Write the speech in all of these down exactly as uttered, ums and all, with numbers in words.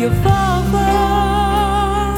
you fall for.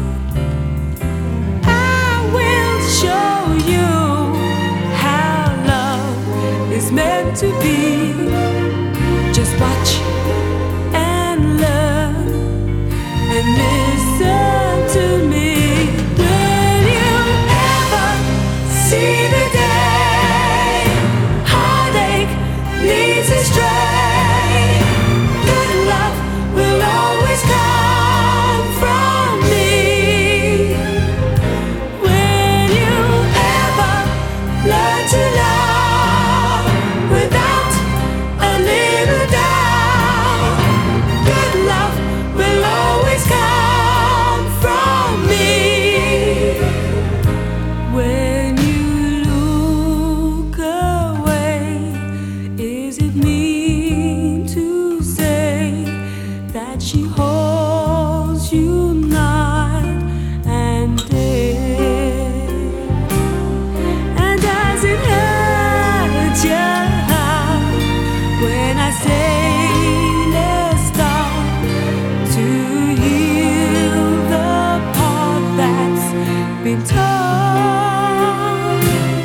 I will show you how love is meant to be. Just watch and learn and listen to me. Will you ever see the day heartache leads astray? Good love will always come from me. Will you ever learn to love without a little doubt? Good love will always come from me. When you look away, is it mean to say that she holds you night and day? And does it hurt your heart when I say let's start to heal the part that's been torn?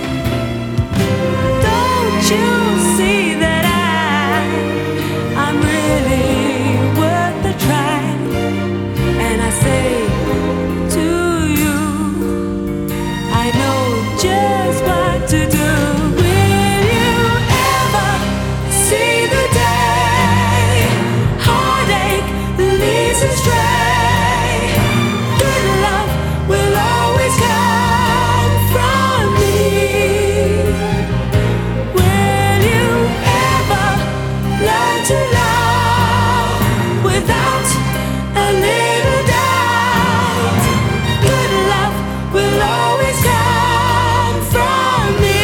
Don't you see that I, I'm really worth the try? And I say to you, I know just what to do. Will you ever see the day heartache leads astray? Good love will always come from me. Will you ever learn to love without a little doubt? Good love will always come from me.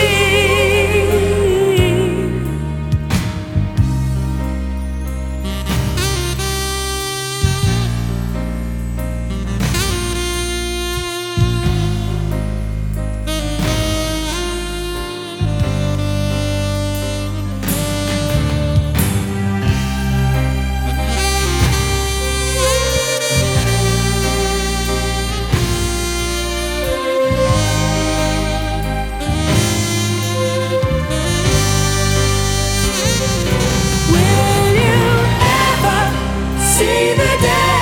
Will you ever see the day